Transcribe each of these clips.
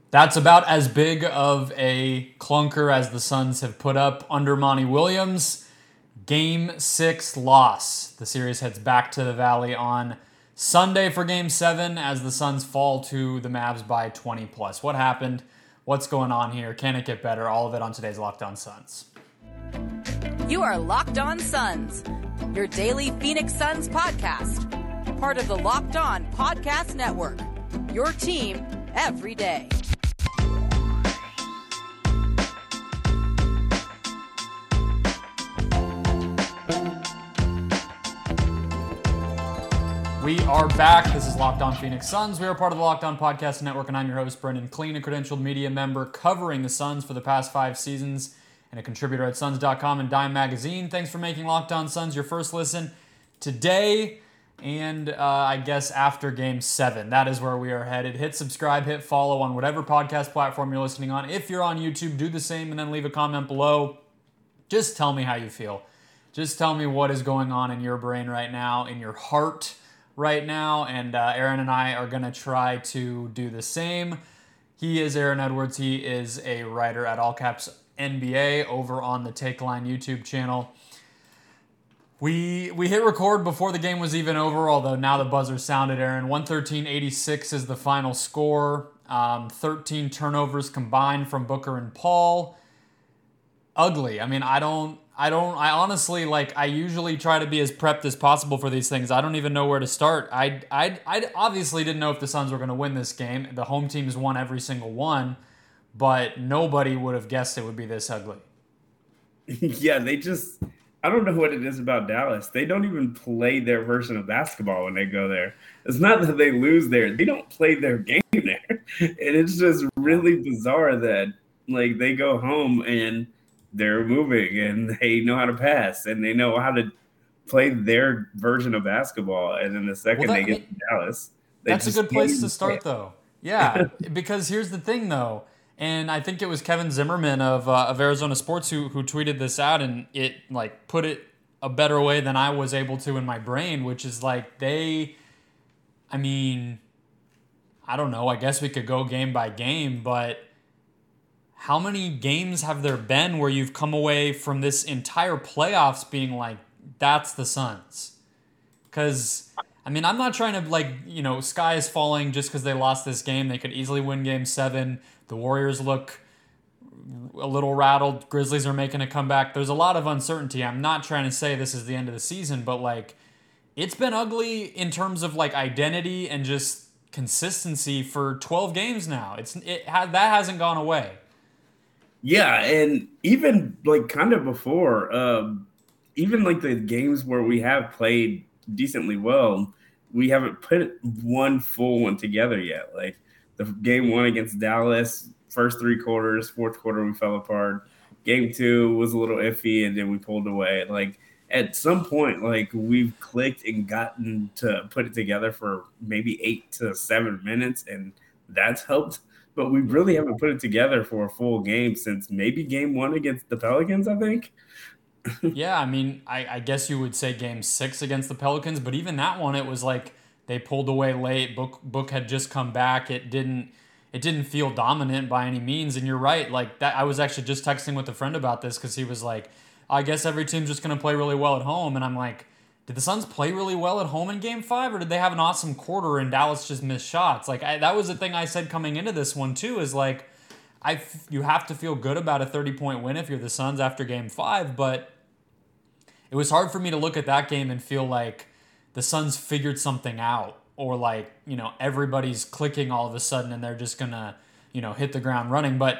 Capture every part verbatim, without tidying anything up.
That's about as big of a clunker as the Suns have put up under Monty Williams. Game six loss. The series heads back to the Valley on Sunday for Game seven as the Suns fall to the Mavs by twenty plus. What happened? What's going on here? Can it get better? All of it on today's Locked On Suns. You are Locked On Suns, your daily Phoenix Suns podcast. Part of the Locked On Podcast Network, your team every day. We are back. This is Locked On Phoenix Suns. We are part of the Locked On Podcast Network, and I'm your host, Brendan Clean, a credentialed media member covering the Suns for the past five seasons and a contributor at Suns dot com and Dime Magazine. Thanks for making Locked On Suns your first listen today and uh, I guess after Game seven. That is where we are headed. Hit subscribe, hit follow on whatever podcast platform you're listening on. If you're on YouTube, do the same and then leave a comment below. Just tell me how you feel. Just tell me what is going on in your brain right now, in your heart right now, and uh, Aaron and I are going to try to do the same. He is Aaron Edwards. He is a writer at All Caps N B A over on the Take Line YouTube channel. We we hit record before the game was even over, although now the buzzer sounded, Aaron. one thirteen eighty-six is the final score. Um, thirteen turnovers combined from Booker and Paul. Ugly. I mean, I don't... I don't, I honestly, like, I usually try to be as prepped as possible for these things. I don't even know where to start. I, I, I obviously didn't know if the Suns were going to win this game. The home teams won every single one, but nobody would have guessed it would be this ugly. Yeah, they just, I don't know what it is about Dallas. They don't even play their version of basketball when they go there. It's not that they lose there. They don't play their game there. And it's just really bizarre that, like, they go home and they're moving and they know how to pass and they know how to play their version of basketball. And then the second well, that, they get to Dallas, that's a good place to start, though. Yeah, because here's the thing, though. And I think it was Kevin Zimmerman of uh, of Arizona Sports who who tweeted this out, and it like put it a better way than I was able to in my brain, which is like they, I mean, I don't know. I guess we could go game by game, but how many games have there been where you've come away from this entire playoffs being like, that's the Suns? Because, I mean, I'm not trying to, like, you know, sky is falling just because they lost this game. They could easily win game seven. The Warriors look a little rattled. Grizzlies are making a comeback. There's a lot of uncertainty. I'm not trying to say this is the end of the season, but, like, it's been ugly in terms of, like, identity and just consistency for twelve games now. It's it ha- That hasn't gone away. Yeah, and even like kind of before, um, even like the games where we have played decently well, we haven't put one full one together yet. Like the game one against Dallas, first three quarters, fourth quarter we fell apart. Game two was a little iffy, and then we pulled away. Like at some point, like we've clicked and gotten to put it together for maybe eight to seven minutes, and that's helped. But we really haven't put it together for a full game since maybe game one against the Pelicans, I think. Yeah, I mean, I, I guess you would say game six against the Pelicans, but even that one, it was like they pulled away late. Book Book had just come back. It didn't it didn't feel dominant by any means. And you're right, like that. I was actually just texting with a friend about this because he was like, I guess every team's just going to play really well at home. And I'm like, did the Suns play really well at home in game five, or did they have an awesome quarter and Dallas just missed shots? Like I, that was the thing I said coming into this one too, is like, I f- you have to feel good about a thirty-point win if you're the Suns after game five, but it was hard for me to look at that game and feel like the Suns figured something out, or like, you know, everybody's clicking all of a sudden and they're just going to, you know, hit the ground running. But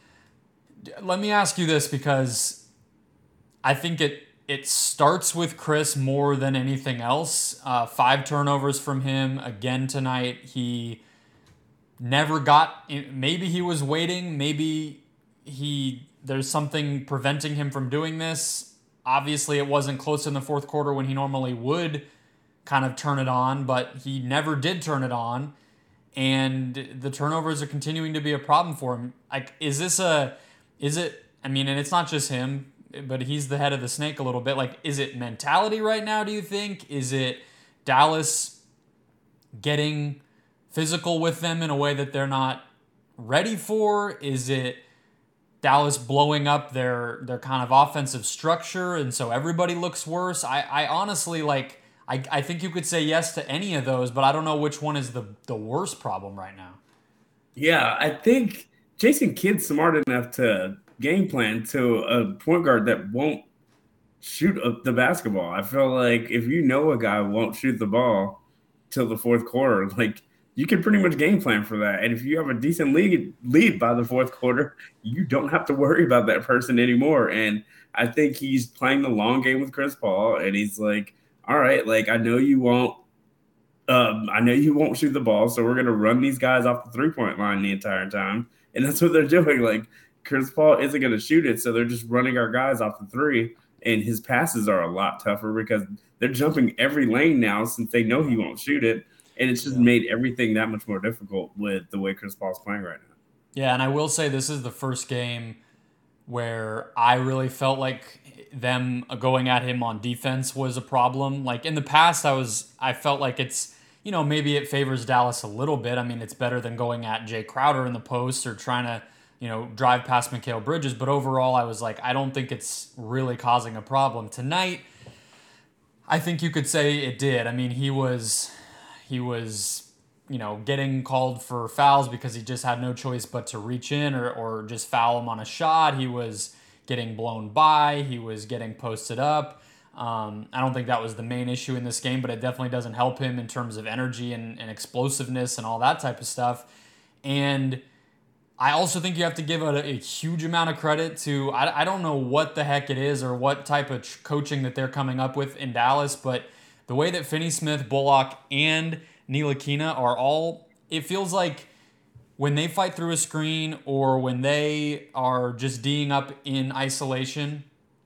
let me ask you this, because I think it, It starts with Chris more than anything else. Uh, five turnovers from him again tonight. He never got. Maybe he was waiting. Maybe he there's something preventing him from doing this. Obviously, it wasn't close in the fourth quarter when he normally would kind of turn it on, but he never did turn it on. And the turnovers are continuing to be a problem for him. Like, is this a? Is it? I mean, and it's not just him, but he's the head of the snake a little bit. Like, is it mentality right now, do you think? Is it Dallas getting physical with them in a way that they're not ready for? Is it Dallas blowing up their their kind of offensive structure, and so everybody looks worse? I, I honestly, like, I, I think you could say yes to any of those, but I don't know which one is the, the worst problem right now. Yeah, I think Jason Kidd's smart enough to game plan to a point guard that won't shoot the basketball. I feel like if you know a guy won't shoot the ball till the fourth quarter, like, you can pretty much game plan for that. And if you have a decent lead lead by the fourth quarter, you don't have to worry about that person anymore. And I think he's playing the long game with Chris Paul, and he's like, all right, like, I know you won't um, I know you won't shoot the ball, so we're going to run these guys off the three-point line the entire time. And that's what they're doing. Like, Chris Paul isn't going to shoot it, so they're just running our guys off the three, and his passes are a lot tougher because they're jumping every lane now since they know he won't shoot it. And it's just yeah. made everything that much more difficult with the way Chris Paul's playing right now. Yeah, and I will say this is the first game where I really felt like them going at him on defense was a problem. Like, in the past, I was I felt like it's, you know, maybe it favors Dallas a little bit. I mean, it's better than going at Jay Crowder in the post or trying to, you know, drive past Mikal Bridges. But overall, I was like, I don't think it's really causing a problem. Tonight, I think you could say it did. I mean, he was... He was, you know, getting called for fouls because he just had no choice but to reach in or, or just foul him on a shot. He was getting blown by. He was getting posted up. Um, I don't think that was the main issue in this game, but it definitely doesn't help him in terms of energy and, and explosiveness and all that type of stuff. And I also think you have to give a, a huge amount of credit to, I, I don't know what the heck it is or what type of coaching that they're coming up with in Dallas, but the way that Finney-Smith, Bullock, and Ntilikina are all, it feels like when they fight through a screen or when they are just D'ing up in isolation,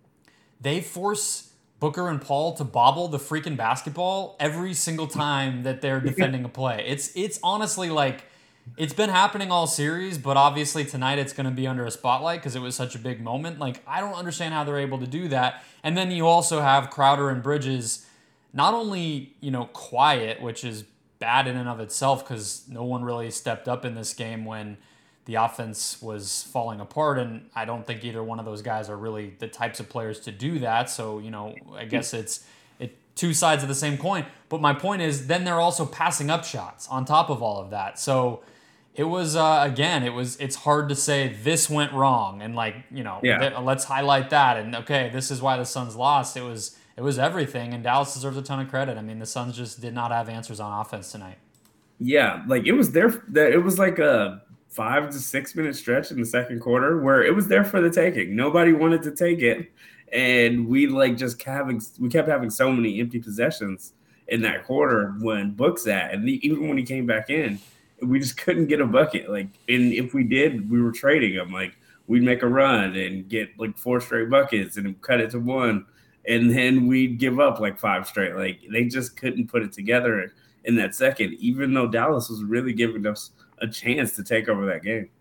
they force Booker and Paul to bobble the freaking basketball every single time that they're defending a play. It's it's honestly like, it's been happening all series, but obviously tonight it's going to be under a spotlight because it was such a big moment. Like, I don't understand how they're able to do that. And then you also have Crowder and Bridges not only, you know, quiet, which is bad in and of itself because no one really stepped up in this game when the offense was falling apart, and I don't think either one of those guys are really the types of players to do that. So, you know, I guess it's it two sides of the same coin. But my point is, then they're also passing up shots on top of all of that. So it was, uh, again, it was it's hard to say this went wrong and, like, you know, yeah. th- let's highlight that and, okay, this is why the Suns lost. It was It was everything, and Dallas deserves a ton of credit. I mean, the Suns just did not have answers on offense tonight. Yeah, like it was there. It was like a five to six minute stretch in the second quarter where it was there for the taking. Nobody wanted to take it, and we like just having we kept having so many empty possessions in that quarter when Book's at, and even when he came back in, we just couldn't get a bucket. Like, and if we did, we were trading them. Like, we'd make a run and get like four straight buckets and cut it to one. And then we'd give up like five straight. Like, they just couldn't put it together in that second, even though Dallas was really giving us a chance to take over that game.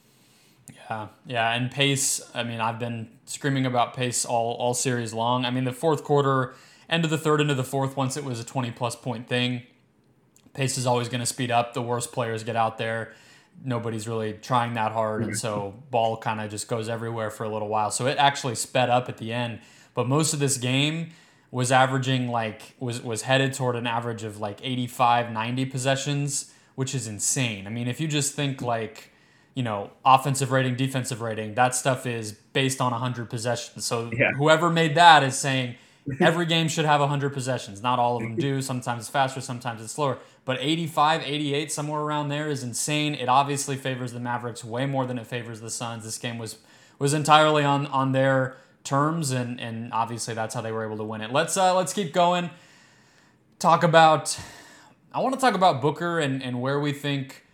Yeah, yeah, and pace, I mean, I've been screaming about pace all, all series long. I mean, the fourth quarter, end of the third, into the fourth, once it was a twenty-plus point thing, pace is always going to speed up. The worst players get out there. Nobody's really trying that hard, and so ball kind of just goes everywhere for a little while. So it actually sped up at the end. But most of this game was averaging like was was headed toward an average of like eighty-five, ninety possessions, which is insane. I mean, if you just think like, you know, offensive rating, defensive rating, that stuff is based on one hundred possessions. So yeah. Whoever made that is saying every game should have one hundred possessions. Not all of them do. Sometimes it's faster, sometimes it's slower. But eighty-five, eighty-eight, somewhere around there is insane. It obviously favors the Mavericks way more than it favors the Suns. This game was was entirely on on their terms, and and obviously that's how they were able to win it. Let's uh let's keep going. Talk about I want to talk about Booker and, and where we think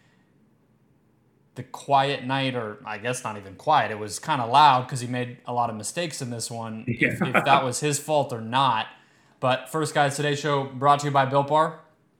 the quiet night, or I guess not even quiet, it was kind of loud because he made a lot of mistakes in this one, yeah. if, if that was his fault or not. But first, guys, today's show brought to you by Built Bar.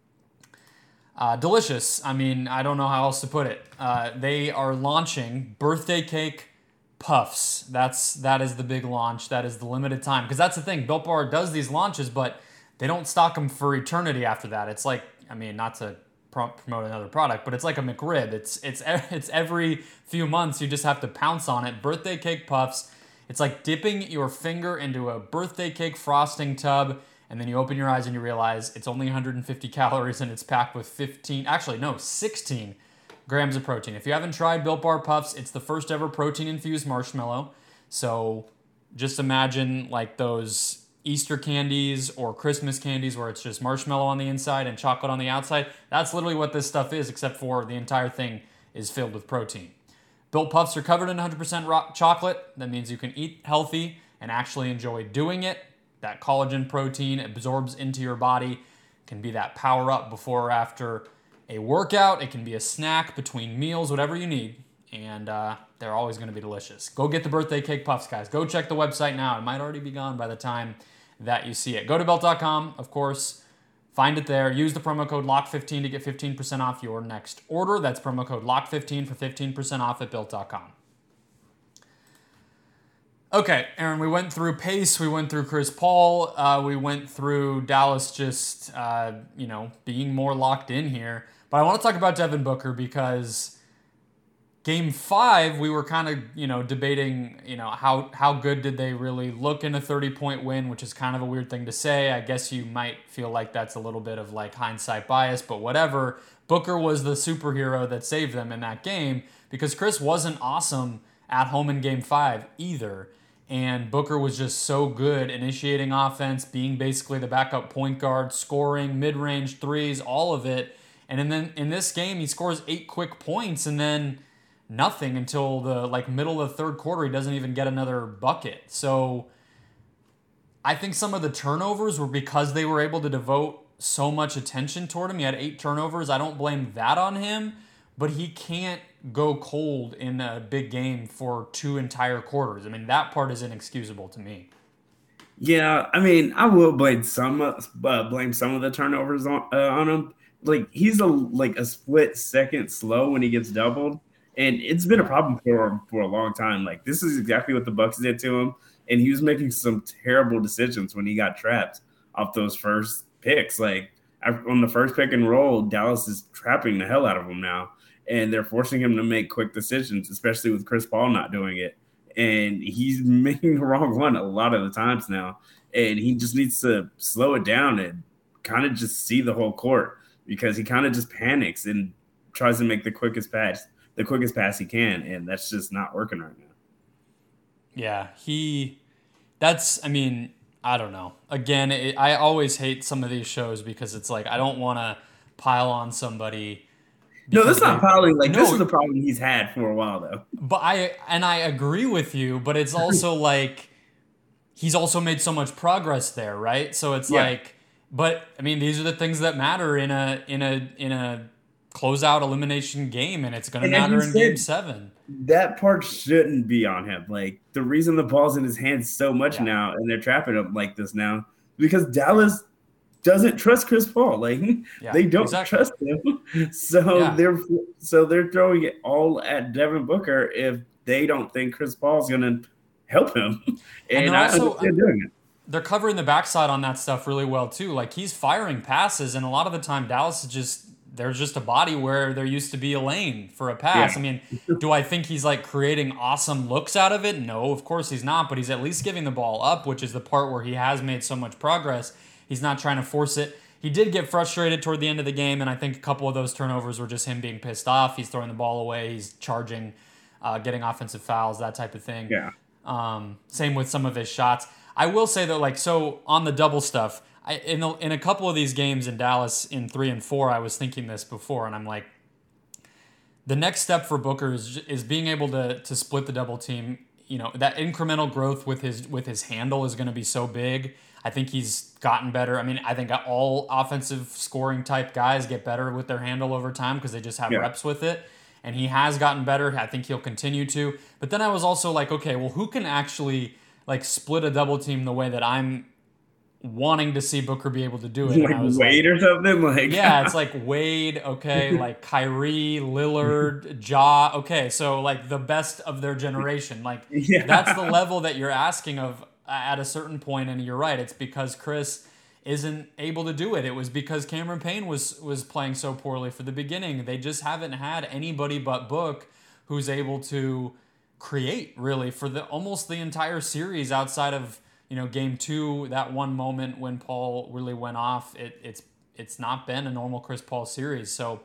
Uh, delicious. I mean, I don't know how else to put it. Uh, they are launching birthday cake puffs. That's that is the big launch. That is the limited time, because that's the thing. Built Bar does these launches, but they don't stock them for eternity after that. It's like, I mean, not to pro- promote another product, but it's like a McRib. It's it's it's every few months you just have to pounce on it. Birthday cake puffs. It's like dipping your finger into a birthday cake frosting tub, and then you open your eyes and you realize it's only one hundred fifty calories and it's packed with fifteen, actually no, sixteen grams of protein. If you haven't tried Built Bar Puffs, it's the first ever protein-infused marshmallow. So just imagine like those Easter candies or Christmas candies where it's just marshmallow on the inside and chocolate on the outside. That's literally what this stuff is, except for the entire thing is filled with protein. Built Puffs are covered in one hundred percent raw chocolate. That means you can eat healthy and actually enjoy doing it. That collagen protein absorbs into your body. It can be that power up before or after a workout. It can be a snack between meals, whatever you need. And uh, they're always going to be delicious. Go get the birthday cake puffs, guys. Go check the website now. It might already be gone by the time that you see it. Go to belt dot com, of course. Find it there. Use the promo code lock fifteen to get fifteen percent off your next order. That's promo code lock fifteen for fifteen percent off at belt dot com. Okay, Aaron, we went through Pace. We went through Chris Paul. Uh, we went through Dallas just, uh, you know, being more locked in here. But I want to talk about Devin Booker because Game five, we were kind of, you know, debating, you know, how, how good did they really look in a thirty-point win, which is kind of a weird thing to say. I guess you might feel like that's a little bit of, like, hindsight bias, but whatever. Booker was the superhero that saved them in that game because Chris wasn't awesome at home in Game five either. And Booker was just so good initiating offense, being basically the backup point guard, scoring, mid-range threes, all of it. And then in this game, he scores eight quick points and then nothing until the like middle of the third quarter. He doesn't even get another bucket. So I think some of the turnovers were because they were able to devote so much attention toward him. He had eight turnovers. I don't blame that on him, but he can't go cold in a big game for two entire quarters. I mean, that part is inexcusable to me. Yeah, I mean, I will blame some uh, blame some of the turnovers on uh, on him. Like he's a like a split second slow when he gets doubled. And it's been a problem for him for a long time. Like, this is exactly what the Bucks did to him. And he was making some terrible decisions when he got trapped off those first picks. Like, on the first pick and roll, Dallas is trapping the hell out of him now. And they're forcing him to make quick decisions, especially with Chris Paul not doing it. And he's making the wrong one a lot of the times now. And he just needs to slow it down and kind of just see the whole court because he kind of just panics and tries to make the quickest pass. the quickest pass he can, and that's just not working right now. Yeah, he, that's, I mean, I don't know. Again, it, I always hate some of these shows because it's like, I don't want to pile on somebody. No, that's not they, piling. Like, no, this is the problem he's had for a while, though. But I, and I agree with you, but it's also like, he's also made so much progress there, right? So it's yeah. like, but I mean, these are the things that matter in a, in a, in a, closeout elimination game, and it's going to matter in game seven. That part shouldn't be on him. Like, the reason the ball's in his hands so much yeah. now, and they're trapping him like this now, because Dallas doesn't trust Chris Paul. Like, yeah, they don't exactly. trust him. So yeah. they're so they're throwing it all at Devin Booker if they don't think Chris Paul's going to help him. And, and I also, understand doing it. They're covering the backside on that stuff really well too. Like, he's firing passes, and a lot of the time Dallas is just there's just a body where there used to be a lane for a pass. Yeah. I mean, do I think he's like creating awesome looks out of it? No, of course he's not, but he's at least giving the ball up, which is the part where he has made so much progress. He's not trying to force it. He did get frustrated toward the end of the game, and I think a couple of those turnovers were just him being pissed off. He's throwing the ball away. He's charging, uh, getting offensive fouls, that type of thing. Yeah. Um, same with some of his shots. I will say that, like, so on the double stuff, I, in, the, in a couple of these games in Dallas in three and four, I was thinking this before, and I'm like, the next step for Booker is, is being able to to split the double team. You know, that incremental growth with his with his handle is going to be so big. I think he's gotten better. I mean, I think all offensive scoring type guys get better with their handle over time because they just have yeah. reps with it. And he has gotten better. I think he'll continue to. But then I was also like, okay, well, who can actually like split a double team the way that I'm wanting to see Booker be able to do it? Like and I was Wade like, or something? Like yeah, it's like Wade, okay, like Kyrie, Lillard, Ja, okay, so like the best of their generation. Like yeah. that's the level that you're asking of at a certain point, and you're right, it's because Chris isn't able to do it. It was because Cameron Payne was was playing so poorly for the beginning. They just haven't had anybody but Book who's able to create really for the almost the entire series outside of, you know, game two, that one moment when Paul really went off. It, it's it's not been a normal Chris Paul series. So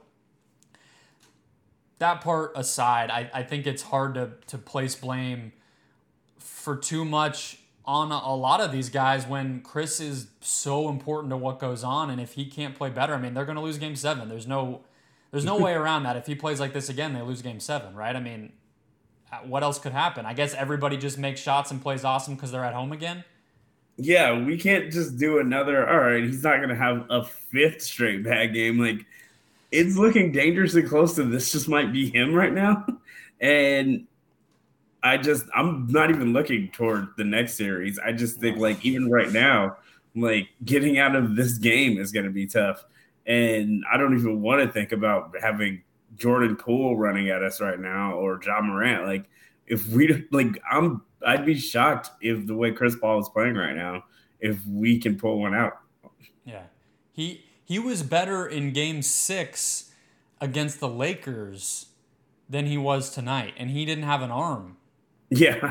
that part aside, I, I think it's hard to, to place blame for too much on a, a lot of these guys when Chris is so important to what goes on. And if he can't play better, I mean, they're going to lose game seven. There's no there's no way around that. If he plays like this again, they lose game seven, right? I mean, what else could happen? I guess everybody just makes shots and plays awesome because they're at home again. Yeah, we can't just do another, all right, he's not going to have a fifth straight bad game. Like, it's looking dangerously close to this just might be him right now. And I just, I'm not even looking toward the next series. I just think, like, even right now, like, getting out of this game is going to be tough. And I don't even want to think about having Jordan Poole running at us right now or Ja Morant. Like, if we, like, I'm, I'd be shocked if the way Chris Paul is playing right now, if we can pull one out. Yeah. He, He was better in game six against the Lakers than he was tonight, and he didn't have an arm. Yeah.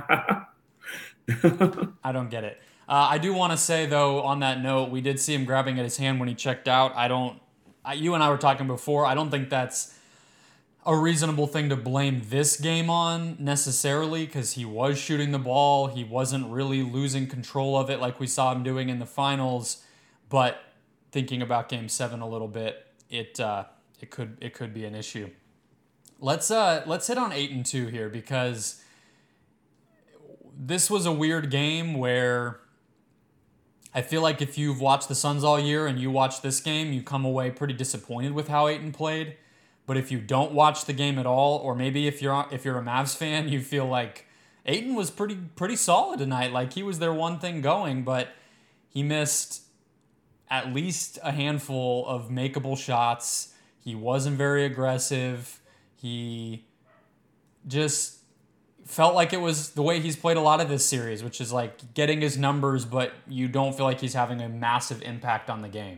I don't get it. Uh, I do want to say, though, on that note, we did see him grabbing at his hand when he checked out. I don't, I, you and I were talking before, I don't think that's a reasonable thing to blame this game on necessarily, because he was shooting the ball. He wasn't really losing control of it like we saw him doing in the finals, but thinking about game seven a little bit, it uh, it could it could be an issue. Let's uh let's hit on eight and two here, because this was a weird game where I feel like if you've watched the Suns all year and you watch this game, you come away pretty disappointed with how Ayton played. But if you don't watch the game at all, or maybe if you're if you're a Mavs fan, you feel like Ayton was pretty pretty solid tonight. Like, he was their one thing going, but he missed at least a handful of makeable shots. He wasn't very aggressive. He just felt like it was the way he's played a lot of this series, which is like getting his numbers, but you don't feel like he's having a massive impact on the game.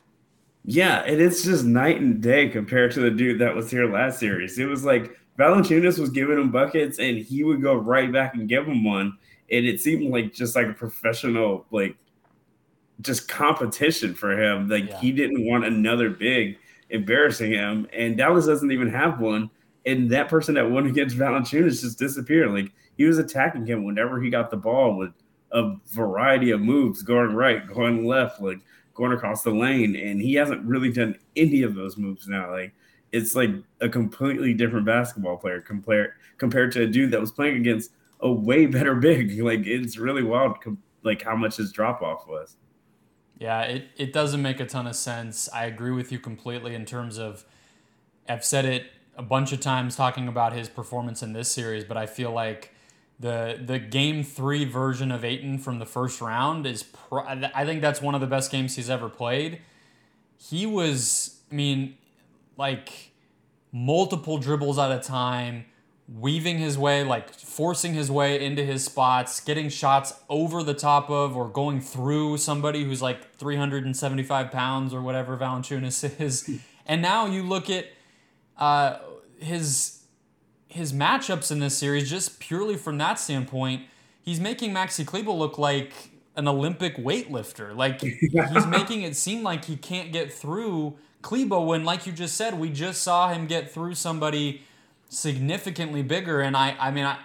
Yeah, and it's just night and day compared to the dude that was here last series. It was like Valanciunas was giving him buckets, and he would go right back and give him one. And it seemed like just like a professional, like, just competition for him. Like, yeah. He didn't want another big embarrassing him, and Dallas doesn't even have one. And that person that won against Valanciunas just disappeared. Like, he was attacking him whenever he got the ball with a variety of moves, going right, going left, like going across the lane, and he hasn't really done any of those moves now. Like, it's like a completely different basketball player compared compared to a dude that was playing against a way better big. Like, it's really wild, like, how much his drop off was. Yeah, it, it doesn't make a ton of sense. I agree with you completely in terms of, I've said it a bunch of times talking about his performance in this series, but I feel like the the game three version of Ayton from the first round is, pro- I think that's one of the best games he's ever played. He was, I mean, like, multiple dribbles at a time, weaving his way, like forcing his way into his spots, getting shots over the top of or going through somebody who's like three hundred seventy-five pounds or whatever Valanciunas is. And now you look at uh, his his matchups in this series, just purely from that standpoint, he's making Maxi Kleber look like an Olympic weightlifter. Like, he's making it seem like he can't get through Kleber when, like you just said, we just saw him get through somebody significantly bigger. And I, I mean, I,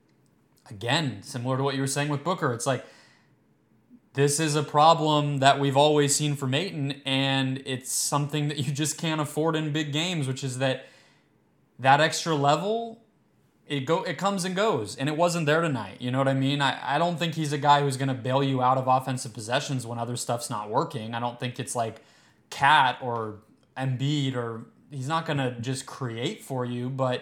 again, similar to what you were saying with Booker, it's like, this is a problem that we've always seen from Ayton, and it's something that you just can't afford in big games, which is that that extra level, it go it comes and goes, and it wasn't there tonight. You know what I mean? I, I don't think he's a guy who's going to bail you out of offensive possessions when other stuff's not working. I don't think it's like Cat or Embiid, or he's not going to just create for you, but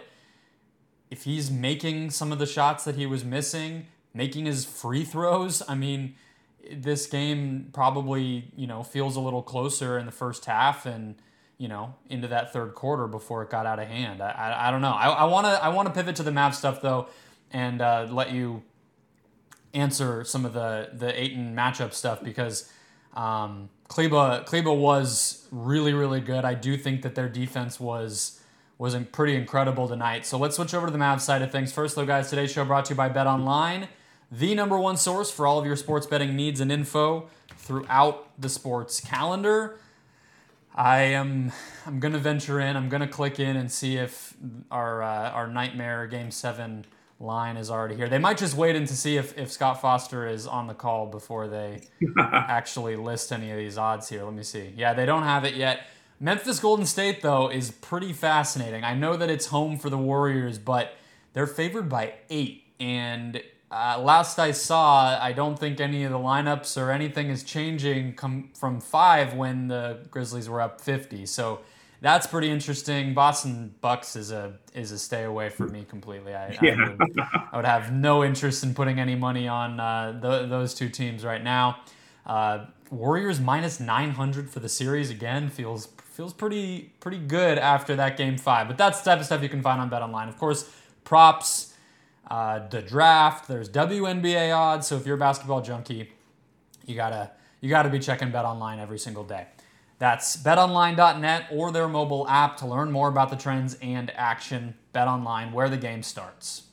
if he's making some of the shots that he was missing, making his free throws, I mean, this game probably, you know, feels a little closer in the first half and, you know, into that third quarter before it got out of hand. I I, I don't know. I want to I want to pivot to the Mavs stuff, though, and uh, let you answer some of the, the Ayton matchup stuff, because um, Kleba Kleba was really, really good. I do think that their defense was was pretty incredible tonight. So let's switch over to the Mavs side of things. First, though, guys, today's show brought to you by BetOnline, the number one source for all of your sports betting needs and info throughout the sports calendar. I am I'm gonna venture in. I'm gonna click in and see if our uh, our nightmare Game Seven line is already here. They might just wait in to see if, if Scott Foster is on the call before they actually list any of these odds here. Let me see. Yeah, they don't have it yet. Memphis Golden State, though, is pretty fascinating. I know that it's home for the Warriors, but they're favored by eight. And uh, last I saw, I don't think any of the lineups or anything is changing come from five when the Grizzlies were up fifty. So that's pretty interesting. Boston Bucks is a is a stay away for me completely. I, yeah. I, would, I would have no interest in putting any money on uh, th- those two teams right now. Uh, Warriors minus nine hundred for the series again feels feels pretty pretty good after that game five. But that's the type of stuff you can find on BetOnline. Of course, props, uh, the draft. There's W N B A odds. So if you're a basketball junkie, you gotta you gotta be checking BetOnline every single day. That's bet online dot net or their mobile app to learn more about the trends and action. BetOnline, where the game starts.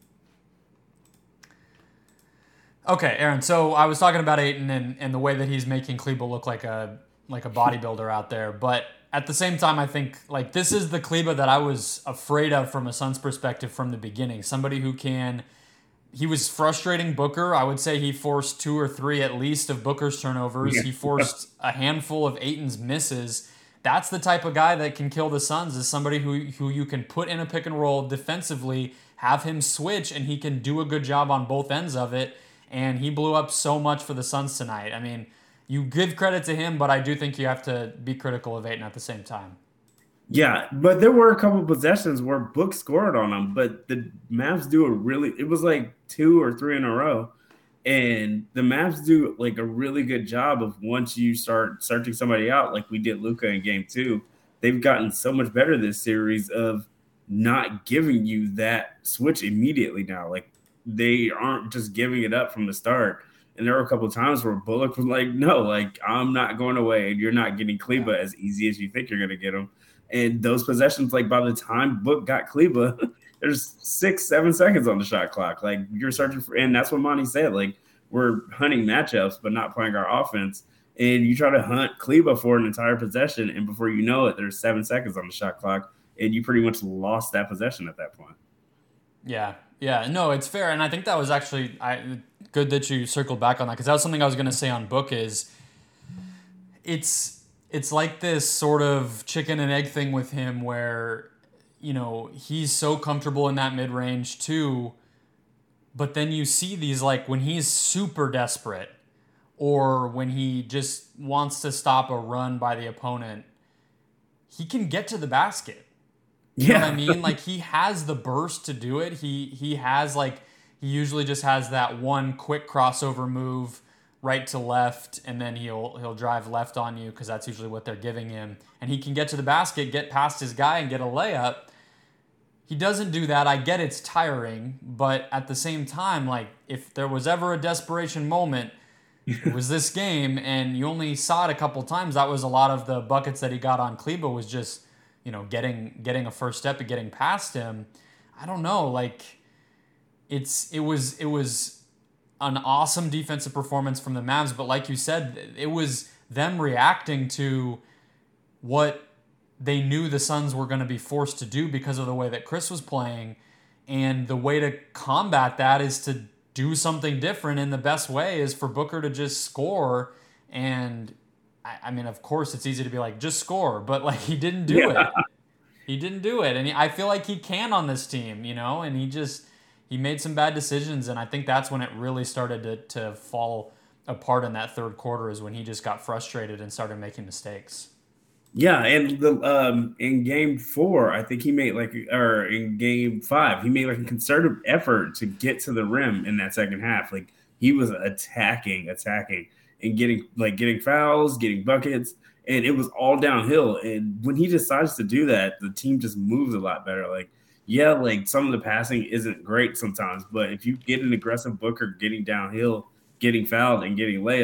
Okay, Aaron, so I was talking about Ayton and, and the way that he's making Kleba look like a like a bodybuilder out there. But at the same time, I think like this is the Kleba that I was afraid of from a Suns perspective from the beginning. Somebody who can... He was frustrating Booker. I would say he forced two or three at least of Booker's turnovers. Yeah. He forced a handful of Ayton's misses. That's the type of guy that can kill the Suns, is somebody who, who you can put in a pick and roll defensively, have him switch, and he can do a good job on both ends of it. And he blew up so much for the Suns tonight. I mean, you give credit to him, but I do think you have to be critical of Ayton at the same time. Yeah, but there were a couple of possessions where Book scored on them, but the Mavs do a really – it was like two or three in a row. And the Mavs do like a really good job of once you start searching somebody out like we did Luka in game two, they've gotten so much better this series of not giving you that switch immediately now. Like they aren't just giving it up from the start. And there were a couple of times where Bullock was like, no, like I'm not going away. And you're not getting Kleba as easy as you think you're going to get him. And those possessions, like by the time Book got Kleba, there's six, seven seconds on the shot clock. Like you're searching for, and that's what Monty said. Like we're hunting matchups, but not playing our offense. And you try to hunt Kleba for an entire possession, and before you know it, there's seven seconds on the shot clock, and you pretty much lost that possession at that point. Yeah, yeah, no, it's fair, and I think that was actually I, good that you circled back on that because that was something I was going to say on Book. Is it's. It's like this sort of chicken and egg thing with him where, you know, he's so comfortable in that mid-range too, but then you see these like when he's super desperate or when he just wants to stop a run by the opponent, he can get to the basket. You yeah. know what I mean? Like he has the burst to do it. He he has like, he usually just has that one quick crossover move right to left, and then he'll he'll drive left on you because that's usually what they're giving him. And he can get to the basket, get past his guy, and get a layup. He doesn't do that. I get it's tiring, but at the same time, like if there was ever a desperation moment, it was this game, and you only saw it a couple times. That was a lot of the buckets that he got on Kleba was just, you know, getting getting a first step and getting past him. I don't know, like it's it was it was. an awesome defensive performance from the Mavs, but like you said, it was them reacting to what they knew the Suns were going to be forced to do because of the way that Chris was playing, and the way to combat that is to do something different, and the best way is for Booker to just score. And I, I mean, of course, it's easy to be like, just score, but like he didn't do yeah. it. He didn't do it, and he, I feel like he can on this team, you know, and he just... He made some bad decisions, and I think that's when it really started to, to fall apart in that third quarter is when he just got frustrated and started making mistakes. Yeah, and the um, in game four, I think he made like, or in game five, he made like a concerted effort to get to the rim in that second half. Like he was attacking, attacking, and getting like getting fouls, getting buckets, and it was all downhill. And when he decides to do that, the team just moves a lot better. Like, yeah, like some of the passing isn't great sometimes, but if you get an aggressive Booker getting downhill, getting fouled, and getting layups,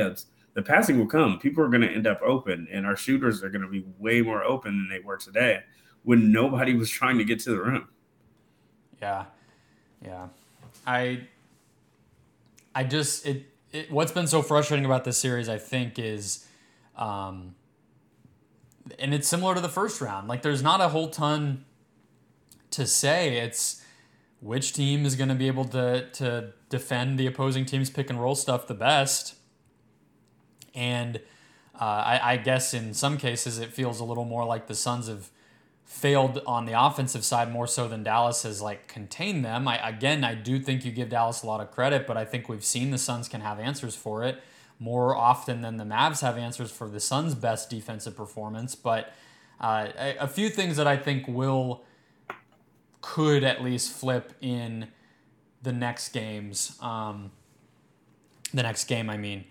the passing will come. People are going to end up open, and our shooters are going to be way more open than they were today when nobody was trying to get to the rim. Yeah. Yeah. I I just it, it what's been so frustrating about this series, I think, is um and it's similar to the first round. Like, there's not a whole ton to say. It's which team is going to be able to to defend the opposing team's pick and roll stuff the best. And uh, I, I guess in some cases it feels a little more like the Suns have failed on the offensive side more so than Dallas has like contained them. I again, I do think you give Dallas a lot of credit, but I think we've seen the Suns can have answers for it more often than the Mavs have answers for the Suns' best defensive performance. But uh, a, a few things that I think will could at least flip in the next games. Um, the next game, I mean.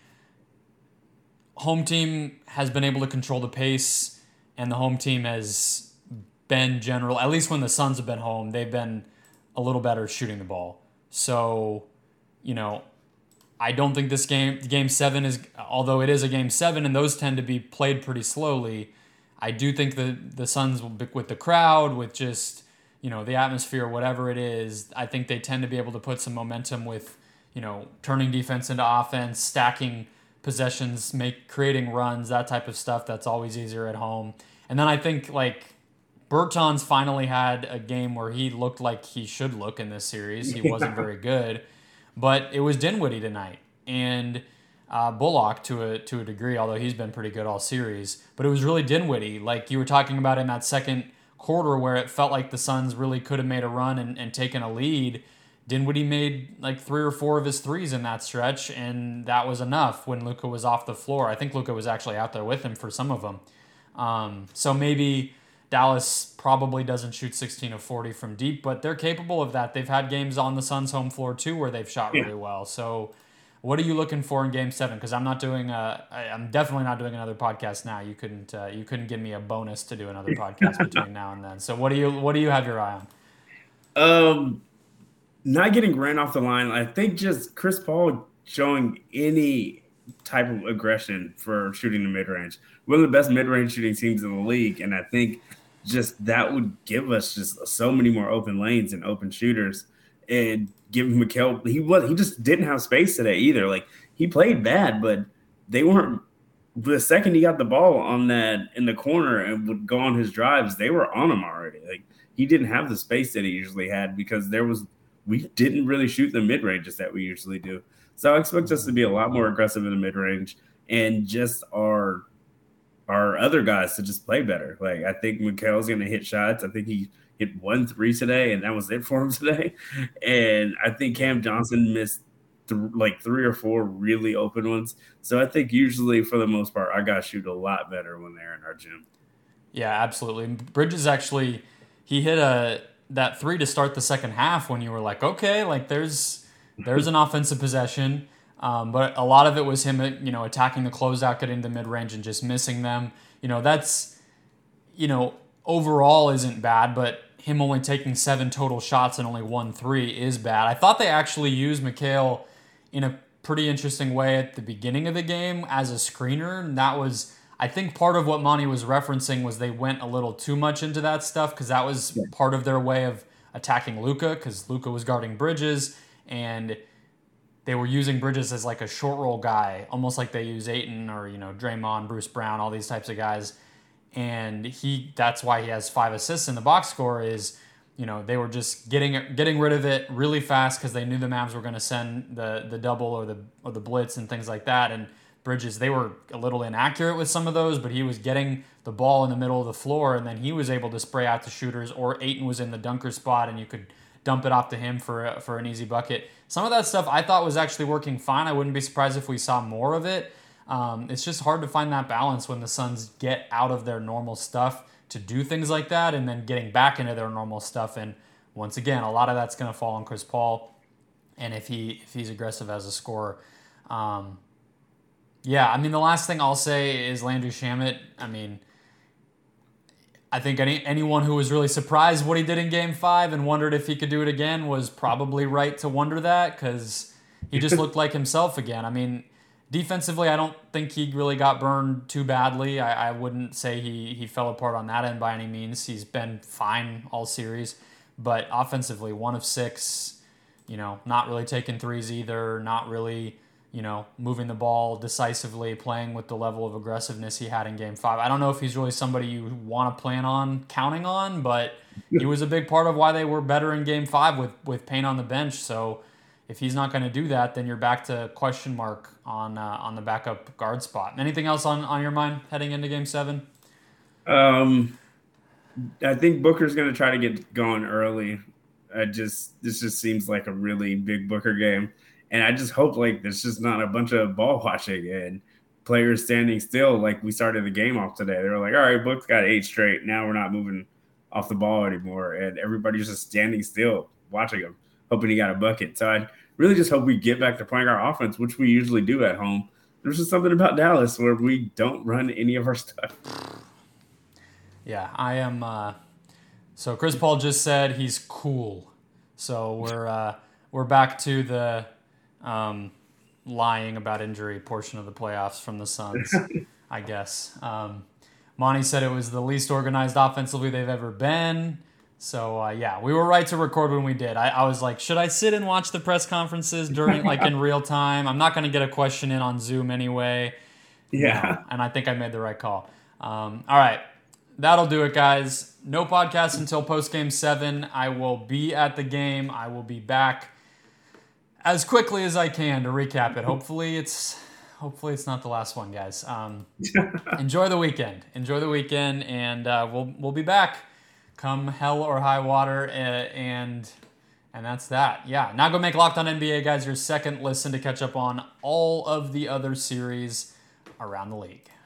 Home team has been able to control the pace, and the home team has been general, at least when the Suns have been home, they've been a little better shooting the ball. So, you know, I don't think this game, game seven is, although it is a game seven and those tend to be played pretty slowly, I do think the, the Suns will be, with the crowd, with just, you know, the atmosphere, whatever it is, I think they tend to be able to put some momentum with, you know, turning defense into offense, stacking possessions, make creating runs, that type of stuff. That's always easier at home. And then I think like Bertans finally had a game where he looked like he should look in this series. He wasn't very good, but it was Dinwiddie tonight and uh, Bullock to a to a degree, although he's been pretty good all series. But it was really Dinwiddie, like you were talking about in that second quarter where it felt like the Suns really could have made a run and, and taken a lead. Dinwiddie made like three or four of his threes in that stretch, and that was enough when Luka was off the floor. I think Luka was actually out there with him for some of them. Um, so maybe Dallas probably doesn't shoot sixteen of forty from deep, but they're capable of that. They've had games on the Suns' home floor too where they've shot really well. So what are you looking for in Game Seven? Because I'm not doing a, I'm definitely not doing another podcast now. You couldn't, uh, you couldn't give me a bonus to do another podcast between now and then. So what do you, what do you have your eye on? Um. Not getting ran off the line. I think just Chris Paul showing any type of aggression for shooting the mid-range. One of the best mid-range shooting teams in the league, and I think just that would give us just so many more open lanes and open shooters. And give Mikal, he was he just didn't have space today either. Like, he played bad, but they weren't. The second he got the ball on that in the corner and would go on his drives, they were on him already. Like, he didn't have the space that he usually had because there was. We didn't really shoot the mid-ranges that we usually do. So I expect us to be a lot more aggressive in the mid-range and just our our other guys to just play better. Like, I think Mikal's going to hit shots. I think he hit one three today, and that was it for him today. And I think Cam Johnson missed th- like three or four really open ones. So I think usually, for the most part, our guys shoot a lot better when they're in our gym. Yeah, absolutely. Bridges actually, he hit a – that three to start the second half when you were like, okay, like there's there's an offensive possession. Um, but a lot of it was him, you know, attacking the closeout, getting the mid-range and just missing them. You know, that's, you know, overall isn't bad, but him only taking seven total shots and only one three is bad. I thought they actually used Mikal in a pretty interesting way at the beginning of the game as a screener. And that was... I think part of what Monty was referencing was they went a little too much into that stuff because that was yeah. part of their way of attacking Luka because Luka was guarding Bridges and they were using Bridges as like a short roll guy, almost like they use Ayton or, you know, Draymond, Bruce Brown, all these types of guys. And he that's why he has five assists in the box score is, you know, they were just getting getting rid of it really fast because they knew the Mavs were going to send the the double or the or the blitz and things like that. And Bridges, they were a little inaccurate with some of those, but he was getting the ball in the middle of the floor, and then he was able to spray out to shooters, or Ayton was in the dunker spot, and you could dump it off to him for for an easy bucket. Some of that stuff I thought was actually working fine. I wouldn't be surprised if we saw more of it. Um, it's just hard to find that balance when the Suns get out of their normal stuff to do things like that, and then getting back into their normal stuff. And once again, a lot of that's going to fall on Chris Paul, and if he if he's aggressive as a scorer. Um, Yeah, I mean, the last thing I'll say is Landry Shamet. I mean, I think any anyone who was really surprised what he did in Game five and wondered if he could do it again was probably right to wonder that because he just looked like himself again. I mean, Defensively, I don't think he really got burned too badly. I, I wouldn't say he, he fell apart on that end by any means. He's been fine all series. But offensively, one of six, you know, not really taking threes either, not really, you know, moving the ball decisively, playing with the level of aggressiveness he had in game five. I don't know if he's really somebody you want to plan on counting on, but he was a big part of why they were better in game five with, with Payne on the bench. So if he's not going to do that, then you're back to question mark on uh, on the backup guard spot. Anything else on, on your mind heading into game seven? Um, I think Booker's going to try to get going early. I just This just seems like a really big Booker game. And I just hope like there's just not a bunch of ball watching and players standing still like we started the game off today. They were like, all right, Book's got eight straight. Now we're not moving off the ball anymore. And everybody's just standing still watching him, hoping he got a bucket. So I really just hope we get back to playing our offense, which we usually do at home. There's just something about Dallas where we don't run any of our stuff. Yeah, I am. Uh, so Chris Paul just said he's cool. So we're uh, we're back to the um, lying about injury portion of the playoffs from the Suns, I guess. Um, Monty said it was the least organized offensively they've ever been. So, uh, yeah, we were right to record when we did. I, I was like, should I sit and watch the press conferences during, like, in real time? I'm not going to get a question in on Zoom anyway. Yeah. No, and I think I made the right call. Um, all right. That'll do it, guys. No podcast until post-game seven. I will be at the game. I will be back as quickly as I can to recap it. Hopefully it's hopefully it's not the last one, guys. Um, enjoy the weekend. Enjoy the weekend, and uh, we'll we'll be back come hell or high water, uh, and and that's that. Yeah, now go make Locked On N B A, guys, your second listen to catch up on all of the other series around the league.